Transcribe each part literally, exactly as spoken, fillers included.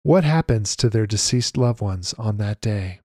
What happens to their deceased loved ones on that day?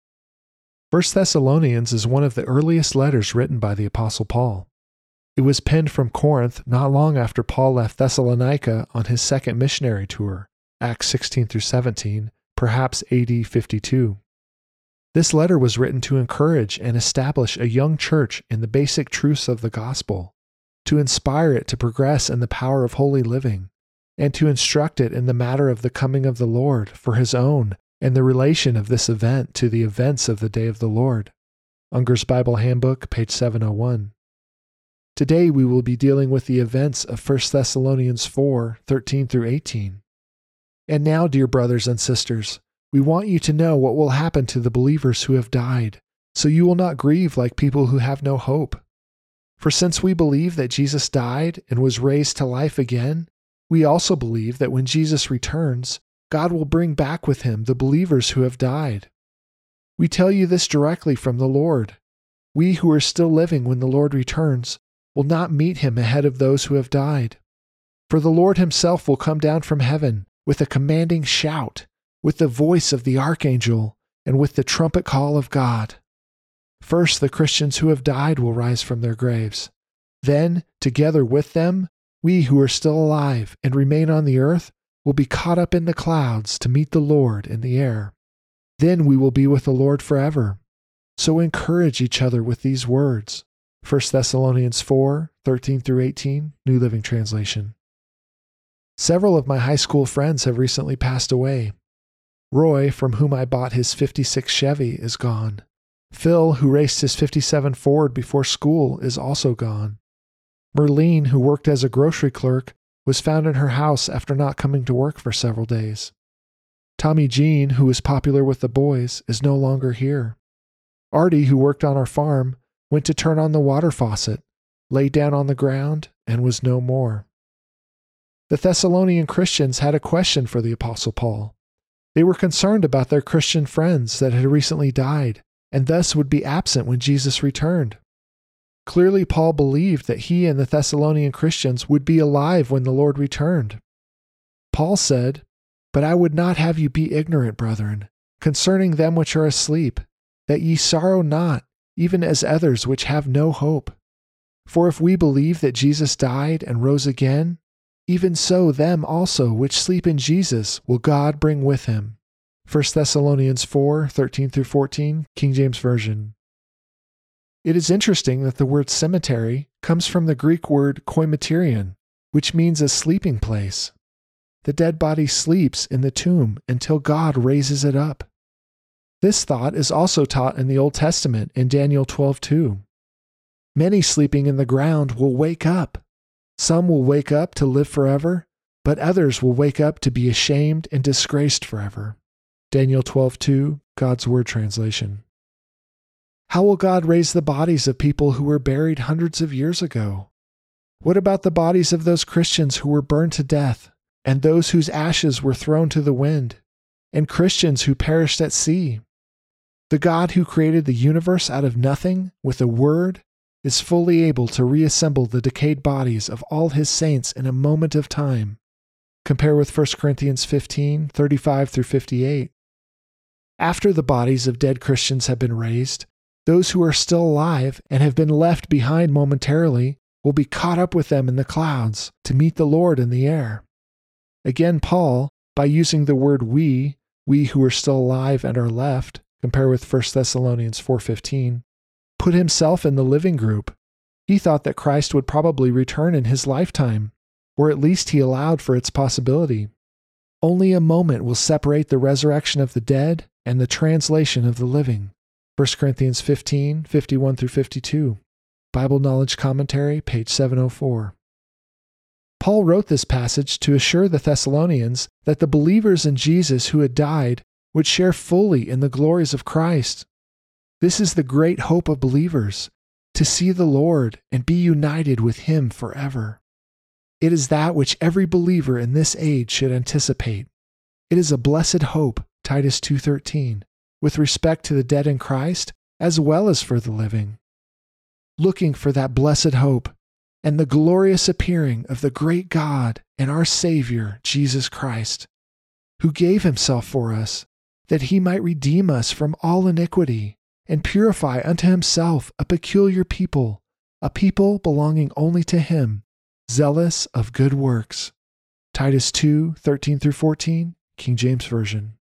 First Thessalonians is one of the earliest letters written by the Apostle Paul. It was penned from Corinth not long after Paul left Thessalonica on his second missionary tour, Acts sixteen through seventeen, perhaps A D fifty-two. This letter was written to encourage and establish a young church in the basic truths of the gospel, to inspire it to progress in the power of holy living, and to instruct it in the matter of the coming of the Lord for his own and the relation of this event to the events of the day of the Lord. Unger's Bible Handbook, page seven oh one. Today we will be dealing with the events of First Thessalonians four, thirteen through eighteen. And now, dear brothers and sisters, we want you to know what will happen to the believers who have died, so you will not grieve like people who have no hope. For since we believe that Jesus died and was raised to life again, we also believe that when Jesus returns, God will bring back with him the believers who have died. We tell you this directly from the Lord. We who are still living when the Lord returns will not meet him ahead of those who have died. For the Lord himself will come down from heaven with a commanding shout, with the voice of the archangel, and with the trumpet call of God. First, the Christians who have died will rise from their graves. Then, together with them, we who are still alive and remain on the earth will be caught up in the clouds to meet the Lord in the air. Then we will be with the Lord forever. So encourage each other with these words. First Thessalonians four, thirteen through eighteen, New Living Translation. Several of my high school friends have recently passed away. Roy, from whom I bought his fifty-six Chevy, is gone. Phil, who raced his fifty-seven Ford before school, is also gone. Merlene, who worked as a grocery clerk, was found in her house after not coming to work for several days. Tommy Jean, who was popular with the boys, is no longer here. Artie, who worked on our farm, went to turn on the water faucet, lay down on the ground, and was no more. The Thessalonian Christians had a question for the Apostle Paul. They were concerned about their Christian friends that had recently died, and thus would be absent when Jesus returned. Clearly, Paul believed that he and the Thessalonian Christians would be alive when the Lord returned. Paul said, "But I would not have you be ignorant, brethren, concerning them which are asleep, that ye sorrow not, even as others which have no hope. For if we believe that Jesus died and rose again, even so them also which sleep in Jesus will God bring with him." First Thessalonians four, thirteen through fourteen, King James Version. It is interesting that the word cemetery comes from the Greek word koimeterion, which means a sleeping place. The dead body sleeps in the tomb until God raises it up. This thought is also taught in the Old Testament in Daniel twelve two. Many sleeping in the ground will wake up. Some will wake up to live forever, but others will wake up to be ashamed and disgraced forever. Daniel twelve two, God's Word Translation. How will God raise the bodies of people who were buried hundreds of years ago? What about the bodies of those Christians who were burned to death, and those whose ashes were thrown to the wind, and Christians who perished at sea? The God who created the universe out of nothing with a word is fully able to reassemble the decayed bodies of all his saints in a moment of time. Compare with First Corinthians fifteen, thirty-five through fifty-eight. After the bodies of dead Christians have been raised, those who are still alive and have been left behind momentarily will be caught up with them in the clouds to meet the Lord in the air. Again, Paul, by using the word we, we who are still alive and are left, compare with First Thessalonians four fifteen, put himself in the living group. He thought that Christ would probably return in his lifetime, or at least he allowed for its possibility. Only a moment will separate the resurrection of the dead and the translation of the living. First Corinthians fifteen, fifty-one through fifty-two. Bible Knowledge Commentary, page seven oh four. Paul wrote this passage to assure the Thessalonians that the believers in Jesus who had died would share fully in the glories of Christ. This is the great hope of believers, to see the Lord and be united with him forever. It is that which every believer in this age should anticipate. It is a blessed hope, Titus two thirteen, with respect to the dead in Christ as well as for the living. Looking for that blessed hope and the glorious appearing of the great God and our Savior, Jesus Christ. who gave himself for us, that he might redeem us from all iniquity, and purify unto himself a peculiar people, a people belonging only to him, zealous of good works. Titus two, thirteen through fourteen, King James Version.